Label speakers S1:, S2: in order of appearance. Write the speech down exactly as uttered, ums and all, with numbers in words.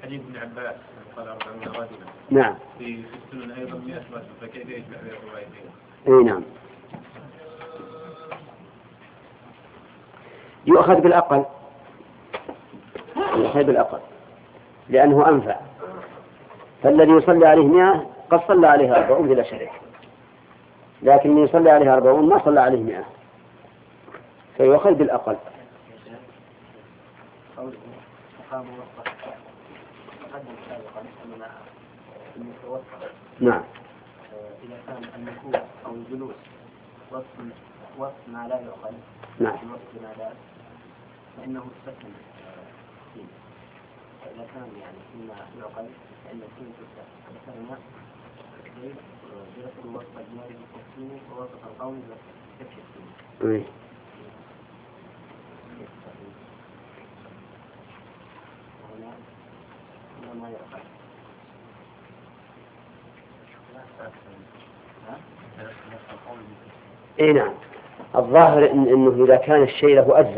S1: حديث ابن عباس قال أربعون رجلا.
S2: نعم.
S1: في السنن أيضا مئة رجل، فكيف يجمع بين الروايتين؟
S2: إيه نعم. يؤخذ بالأقل، يؤخذ بالأقل لأنه أنفع. فالذي يصلي عليه مئة قد صلى عليه أربعون بلا شرك، لكن من يصلي عليه أربعون ما صلى عليه مئة، فيؤخذ بالأقل. نعم.
S3: إذا كان النكوء أو الجلوس وصف وصف ما لا يؤخذ،
S2: نعم،
S3: وصف ما لا، فإنه يستثنى فيه. فإذا كان يعني فيما يؤخذ فإنه يستثنى غير ذكر وصف الجاري بالتسكين ووصف القول بالتسكين. هنا ما يؤخذ.
S2: إيه نعم. الظاهر إن إنه إذا كان الشيء له أجزاء